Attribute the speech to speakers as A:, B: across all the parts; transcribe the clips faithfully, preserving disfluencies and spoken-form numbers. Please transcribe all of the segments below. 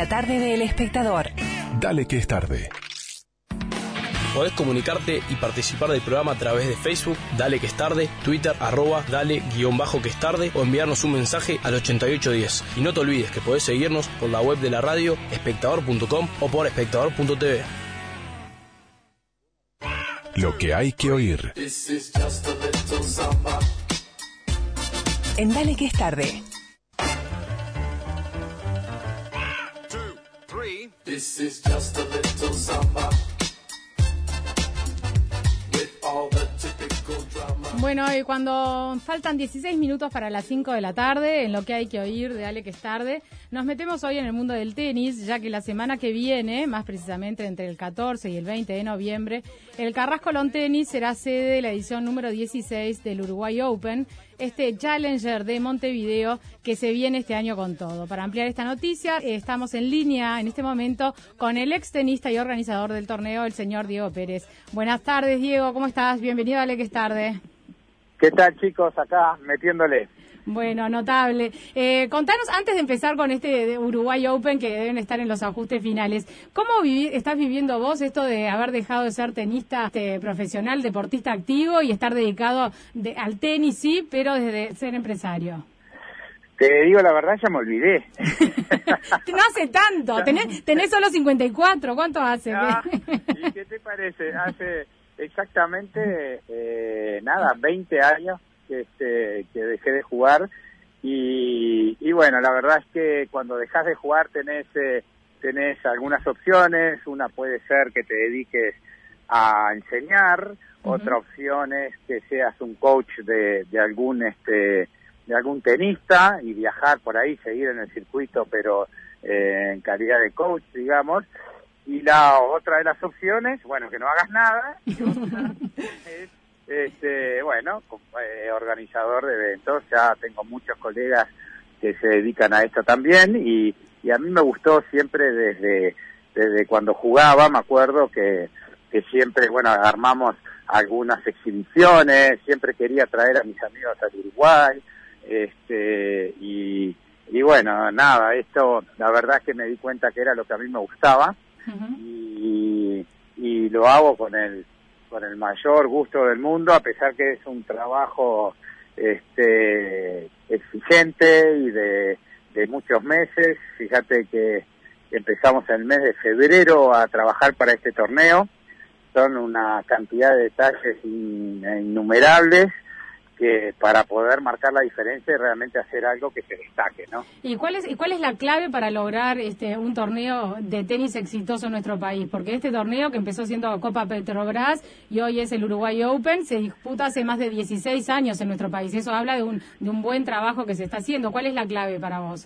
A: La tarde del Espectador.
B: Dale que es tarde.
C: Podés comunicarte y participar del programa a través de Facebook, Dale que es tarde, Twitter, arroba Dale guión bajo que es tarde, o enviarnos un mensaje al ochenta y ocho diez. Y no te olvides que podés seguirnos por la web de la radio, espectador punto com o por espectador punto t v.
B: Lo que hay que oír.
A: En Dale que es tarde.
D: This is just a little samba.
E: Bueno, y cuando faltan dieciséis minutos para las cinco de la tarde, en lo que hay que oír de Dale que es tarde, nos metemos hoy en el mundo del tenis, ya que la semana que viene, más precisamente entre el catorce y el veinte de noviembre, el Carrasco Lawn Tennis será sede de la edición número dieciséis del Uruguay Open, este Challenger de Montevideo que se viene este año con todo. Para ampliar esta noticia, eh, estamos en línea en este momento con el ex tenista y organizador del torneo, el señor Diego Pérez. Buenas tardes, Diego, ¿cómo estás? Bienvenido a Dale que es tarde.
F: ¿Qué tal, chicos? Acá, metiéndole.
E: Bueno, notable. Eh, contanos, antes de empezar con este Uruguay Open, que deben estar en los ajustes finales, ¿cómo vivi- estás viviendo vos esto de haber dejado de ser tenista este, profesional, deportista activo y estar dedicado de, al tenis, sí, pero desde ser empresario?
F: Te digo la verdad, ya me olvidé.
E: No hace tanto, tenés, tenés solo cincuenta y cuatro, ¿cuánto hace?
F: Ah, ¿y qué te parece? Hace exactamente, eh, nada, veinte años que, este, que dejé de jugar y, y bueno, la verdad es que cuando dejas de jugar tenés, eh, tenés algunas opciones. Una puede ser que te dediques a enseñar, uh-huh. Otra opción es que seas un coach de, de algún este de algún tenista y viajar por ahí, seguir en el circuito, pero eh, en calidad de coach, digamos. Y la otra de las opciones, bueno, que no hagas nada, y otra es, este, bueno, eh, organizador de eventos. Ya tengo muchos colegas que se dedican a esto también, y, y a mí me gustó siempre desde, desde cuando jugaba, me acuerdo que, que siempre, bueno, armamos algunas exhibiciones, siempre quería traer a mis amigos al Uruguay, este, y, y bueno, nada, esto, la verdad es que me di cuenta que era lo que a mí me gustaba. Uh-huh. y, y lo hago con el con el mayor gusto del mundo, a pesar que es un trabajo este exigente y de, de muchos meses. Fíjate que empezamos en el mes de febrero a trabajar para este torneo. Son una cantidad de detalles in, innumerables que para poder marcar la diferencia y realmente hacer algo que se destaque, ¿no?
E: ¿Y cuál es y cuál es la clave para lograr este un torneo de tenis exitoso en nuestro país? Porque este torneo, que empezó siendo Copa Petrobras y hoy es el Uruguay Open, se disputa hace más de dieciséis años en nuestro país. Eso habla de un de un buen trabajo que se está haciendo. ¿Cuál es la clave para vos?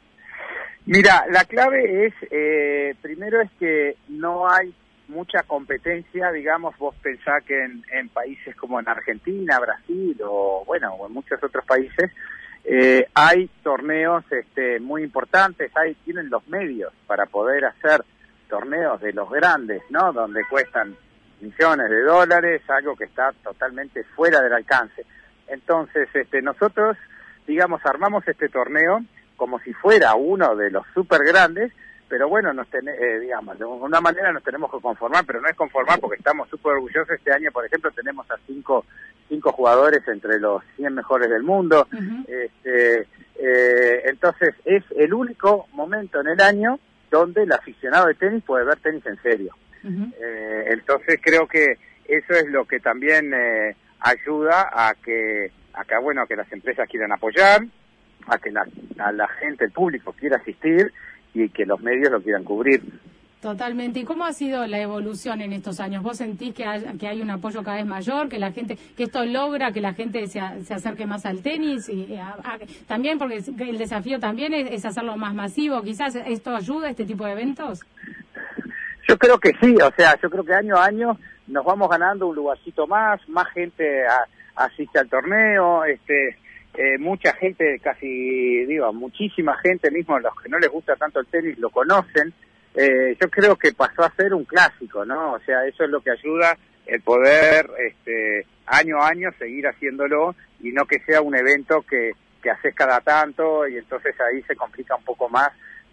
F: Mira, la clave es, eh, primero es que no hay mucha competencia, digamos. Vos pensás que en, en países como en Argentina, Brasil o bueno, o en muchos otros países eh, hay torneos este, muy importantes, hay tienen los medios para poder hacer torneos de los grandes, ¿no? Donde cuestan millones de dólares, algo que está totalmente fuera del alcance. Entonces, este, nosotros, digamos, armamos este torneo como si fuera uno de los super grandes. Pero bueno, nos ten, eh, digamos, de una manera nos tenemos que conformar, pero no es conformar porque estamos súper orgullosos. Este año, por ejemplo, tenemos a cinco cinco jugadores entre los cien mejores del mundo. Uh-huh. Este, eh, entonces, es el único momento en el año donde el aficionado de tenis puede ver tenis en serio. Uh-huh. Eh, entonces, creo que eso es lo que también eh, ayuda a que, a que, bueno, a que las empresas quieran apoyar, a que la, a la gente, el público quiera asistir, y que los medios lo quieran cubrir.
E: Totalmente. ¿Y cómo ha sido la evolución en estos años? ¿Vos sentís que hay, que hay un apoyo cada vez mayor, que la gente, que esto logra que la gente se, se acerque más al tenis? Y a, a, también porque el desafío también es, es hacerlo más masivo. ¿Quizás esto ayuda a este tipo de eventos?
F: Yo creo que sí. O sea, yo creo que año a año nos vamos ganando un lugarcito más, más gente a, asiste al torneo, este... Eh, mucha gente, casi, digo, muchísima gente, mismo los que no les gusta tanto el tenis lo conocen. Eh, yo creo que pasó a ser un clásico, ¿no? O sea, eso es lo que ayuda, el poder este, año a año seguir haciéndolo y no que sea un evento que, que haces cada tanto, y entonces ahí se complica un poco más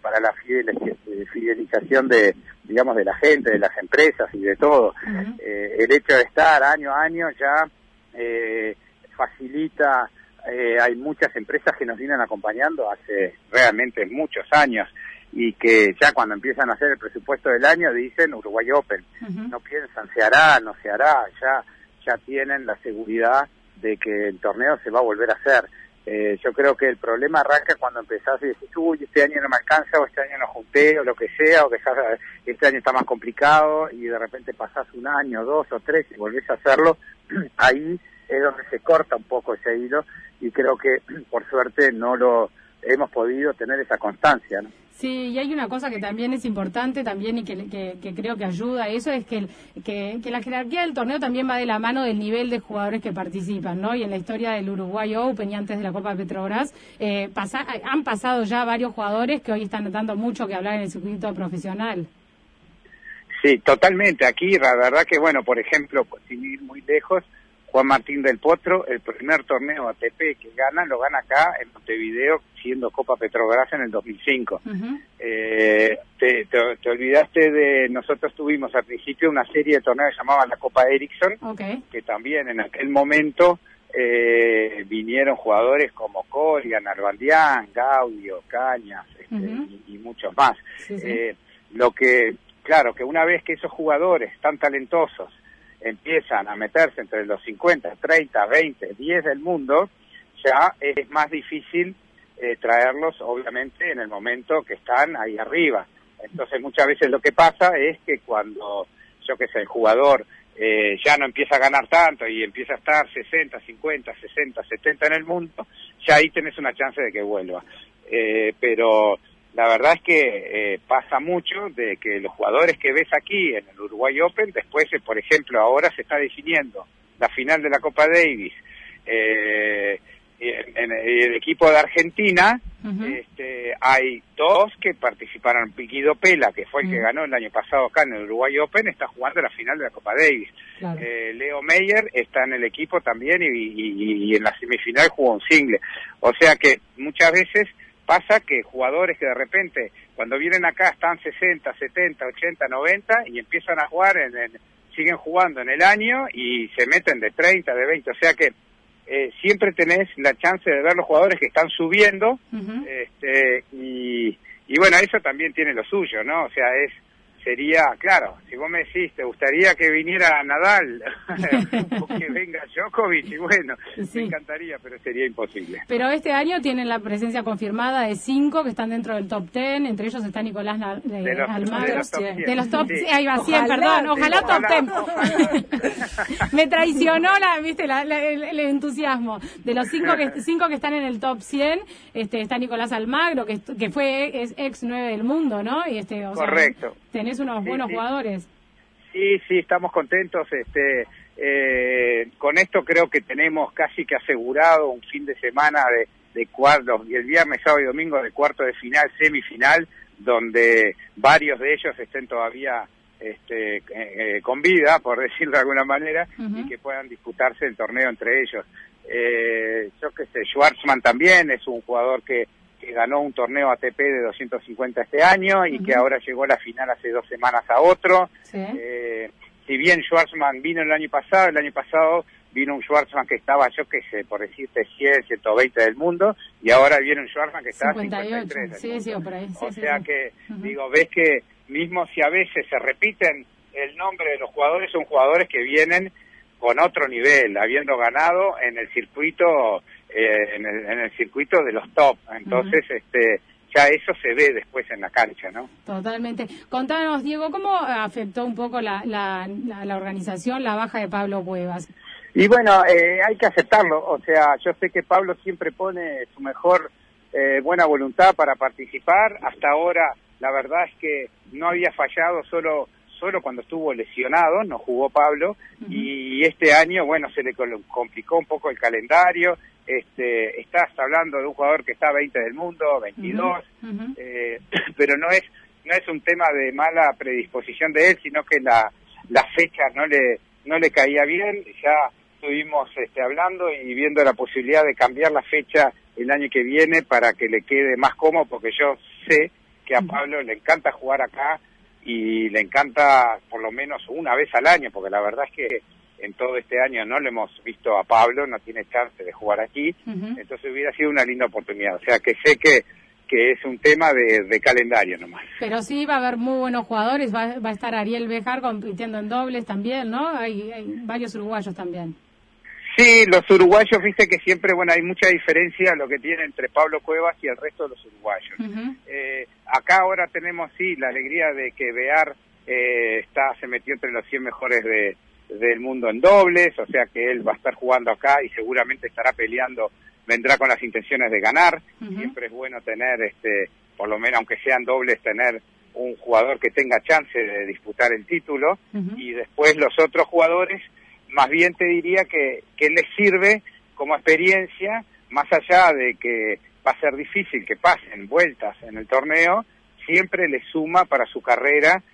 F: para la fidel- fidelización de, digamos, de la gente, de las empresas y de todo. Uh-huh. Eh, el hecho de estar año a año ya eh, facilita, eh, hay muchas empresas que nos vienen acompañando hace realmente muchos años y que ya cuando empiezan a hacer el presupuesto del año dicen Uruguay Open, uh-huh. no piensan se hará, no se hará, ya, ya tienen la seguridad de que el torneo se va a volver a hacer. Eh, yo creo que el problema arranca cuando empezás y decís, uy, este año no me alcanza, o este año no junté, o lo que sea, o que ya, este año está más complicado, y de repente pasás un año, dos o tres, y volvés a hacerlo. Ahí es donde se corta un poco ese hilo, y creo que, por suerte, no lo hemos podido tener esa constancia, ¿no?
E: Sí, y hay una cosa que también es importante también y que, que, que creo que ayuda a eso, es que, el, que, que la jerarquía del torneo también va de la mano del nivel de jugadores que participan, ¿no? Y en la historia del Uruguay Open y antes de la Copa Petrobras, eh, pasa, han pasado ya varios jugadores que hoy están dando mucho que hablar en el circuito profesional.
F: Sí, totalmente. Aquí la verdad que, bueno, por ejemplo, sin ir muy lejos, Juan Martín del Potro, el primer torneo A T P que gana, lo gana acá en Montevideo, siendo Copa Petrobras en el dos mil cinco. Uh-huh. eh, te, te, te olvidaste de, nosotros tuvimos al principio una serie de torneos que llamaban la Copa Ericsson, okay. que también en aquel momento eh, vinieron jugadores como Coria, Narbandián, Gaudio, Cañas, este, uh-huh. y, y muchos más. Sí, sí. Eh, lo que, claro, que una vez que esos jugadores tan talentosos empiezan a meterse entre los cincuenta, treinta, veinte, diez del mundo, ya es más difícil eh, traerlos, obviamente, en el momento que están ahí arriba. Entonces, muchas veces lo que pasa es que cuando, yo qué sé, el jugador eh, ya no empieza a ganar tanto y empieza a estar sesenta, cincuenta, sesenta, setenta en el mundo, ya ahí tenés una chance de que vuelva. Eh, pero la verdad es que eh, pasa mucho de que los jugadores que ves aquí en el Uruguay Open, después, eh, por ejemplo, ahora se está definiendo la final de la Copa Davis, eh, en, en el equipo de Argentina, uh-huh. este, hay dos que participaron. Guido Pela, que fue el uh-huh. que ganó el año pasado acá en el Uruguay Open, está jugando la final de la Copa Davis. Claro. Eh, Leo Meyer está en el equipo también y, y, y en la semifinal jugó un single. O sea que muchas veces pasa que jugadores que de repente, cuando vienen acá, están sesenta, setenta, ochenta, noventa y empiezan a jugar, en, en, siguen jugando en el año y se meten de treinta, de veinte. O sea que eh, siempre tenés la chance de ver los jugadores que están subiendo, uh-huh. este, y, y bueno, eso también tiene lo suyo, ¿no? O sea, es sería, claro, si vos me decís, ¿te gustaría que viniera Nadal o que venga Djokovic? Y bueno, sí. me encantaría, pero sería imposible.
E: Pero este año tienen la presencia confirmada de cinco que están dentro del top ten, entre ellos está Nicolás Na- de,
F: de los,
E: Almagro.
F: De los top, sí.
E: de los top
F: sí.
E: ahí va, cien, perdón, ojalá, sí, top ten. Me traicionó la, viste, la, la, el, el entusiasmo. De los cinco que, cinco que están en el top cien, este, está Nicolás Almagro, que, que fue es ex nueve del mundo, ¿no? Y este, o
F: Correcto.
E: Sea, tenés unos sí, buenos
F: sí.
E: jugadores.
F: Sí, sí, estamos contentos. Este, eh, con esto creo que tenemos casi que asegurado un fin de semana de, de cuartos, y el viernes, sábado y domingo de cuarto de final, semifinal, donde varios de ellos estén todavía este, eh, con vida, por decirlo de alguna manera, uh-huh. y que puedan disputarse el torneo entre ellos. Eh, yo qué sé, Schwartzman también es un jugador que que ganó un torneo A T P de doscientos cincuenta este año y uh-huh. que ahora llegó a la final hace dos semanas a otro. Sí. Eh, si bien Schwartzman vino el año pasado, el año pasado vino un Schwartzman que estaba, yo qué sé, por decirte cien, ciento veinte del mundo, y ahora viene un Schwartzman que está
E: cincuenta y ocho.
F: a cincuenta y tres del
E: sí,
F: mundo.
E: sí, por ahí. Sí,
F: o
E: sí,
F: sea
E: sí.
F: que,
E: uh-huh.
F: digo, ves que mismo si a veces se repiten el nombre de los jugadores, son jugadores que vienen con otro nivel, habiendo ganado en el circuito, eh, en, el, en el circuito de los top. Entonces, uh-huh. este ya eso se ve después en la cancha, ¿no?
E: Totalmente. Contanos, Diego, ¿cómo afectó un poco la, la, la, la organización, la baja de Pablo Cuevas?
F: Y bueno, eh, hay que aceptarlo. O sea, yo sé que Pablo siempre pone su mejor eh, buena voluntad para participar. Hasta ahora, la verdad es que no había fallado, solo solo cuando estuvo lesionado, no jugó Pablo, uh-huh. y este año, bueno, se le complicó un poco el calendario. Este, estás hablando de un jugador que está a veinte del mundo, veintidós, uh-huh. eh, pero no es no es un tema de mala predisposición de él, sino que la la fecha no le no le caía bien. Ya estuvimos este, hablando y viendo la posibilidad de cambiar la fecha el año que viene para que le quede más cómodo, porque yo sé que a Pablo le encanta jugar acá y le encanta por lo menos una vez al año, porque la verdad es que en todo este año no le hemos visto a Pablo, no tiene chance de jugar aquí, uh-huh. Entonces hubiera sido una linda oportunidad. O sea que sé que, que es un tema de, de calendario nomás.
E: Pero sí va a haber muy buenos jugadores, va, va a estar Ariel Bejar compitiendo en dobles también, ¿no? Hay, hay varios uruguayos también.
F: Sí, los uruguayos, viste que siempre, bueno, hay mucha diferencia lo que tiene entre Pablo Cuevas y el resto de los uruguayos. Uh-huh. Eh, acá ahora tenemos, sí, la alegría de que Bear eh, está, se metió entre los cien mejores de, del mundo en dobles, o sea que él va a estar jugando acá y seguramente estará peleando, vendrá con las intenciones de ganar. Uh-huh. Siempre es bueno tener, este, por lo menos aunque sean dobles, tener un jugador que tenga chance de disputar el título. Uh-huh. Y después los otros jugadores, más bien te diría que, que les sirve como experiencia, más allá de que va a ser difícil que pasen vueltas en el torneo, siempre les suma para su carrera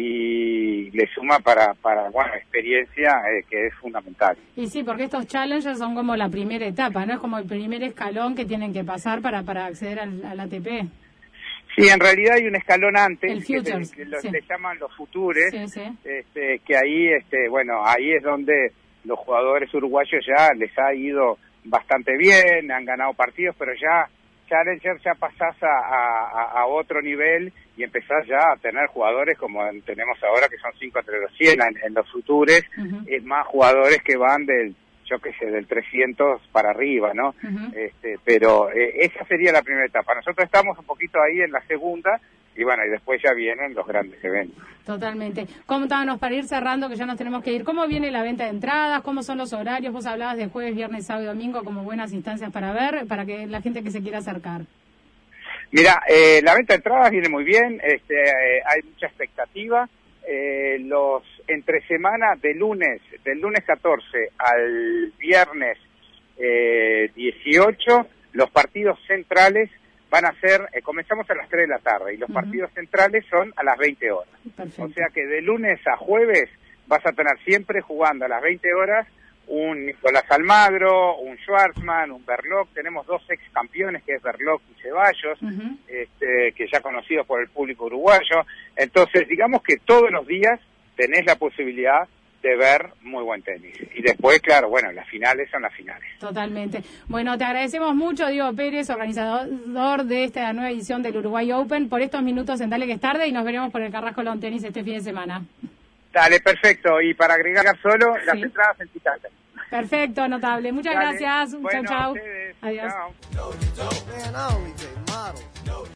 F: y les suma para, para bueno, experiencia eh, que es fundamental.
E: Y sí, porque estos challenges son como la primera etapa, ¿no? Es como el primer escalón que tienen que pasar para, para acceder al, al A T P.
F: Sí, en realidad hay un escalón antes,
E: el futures,
F: que, que lo,
E: sí.
F: le llaman los futures,
E: sí, sí.
F: Este, que ahí, este, bueno, ahí es donde los jugadores uruguayos ya les ha ido bastante bien, han ganado partidos, pero ya Challenger ya pasás a, a, a otro nivel y empezás ya a tener jugadores como tenemos ahora, que son cinco entre los cien en, en los futures, uh-huh. Es más jugadores que van del, yo qué sé, del trescientos para arriba, ¿no? Uh-huh. Este, pero eh, esa sería la primera etapa. Nosotros estamos un poquito ahí en la segunda y bueno, y después ya vienen los grandes eventos.
E: Totalmente. Contámonos, para ir cerrando, que ya nos tenemos que ir, ¿cómo viene la venta de entradas? ¿Cómo son los horarios? Vos hablabas de jueves, viernes, sábado y domingo como buenas instancias para ver, para que la gente que se quiera acercar.
F: Mira, eh, la venta de entradas viene muy bien, este, eh, hay mucha expectativa. Eh, los entre semana de lunes, del lunes catorce al viernes eh, dieciocho, los partidos centrales van a ser, eh, comenzamos a las tres de la tarde y los uh-huh. partidos centrales son a las veinte horas. Perfecto. O sea que de lunes a jueves vas a tener siempre jugando a las veinte horas un Nicolás Almagro, un Schwartzman, un Berloc. Tenemos dos ex campeones, que es Berloc y Ceballos, uh-huh. este, que ya conocidos por el público uruguayo. Entonces, digamos que todos los días tenés la posibilidad de ver muy buen tenis. Y después, claro, bueno, las finales son las finales.
E: Totalmente. Bueno, te agradecemos mucho, Diego Pérez, organizador de esta nueva edición del Uruguay Open, por estos minutos en Dale que es tarde, y nos veremos por el Carrasco Lawn Tennis este fin de semana. Dale, perfecto. Y para agregar solo, sí. las entradas en Titata. Perfecto, notable. Muchas Dale. gracias. Bueno, chau, chau. Adiós. Chao.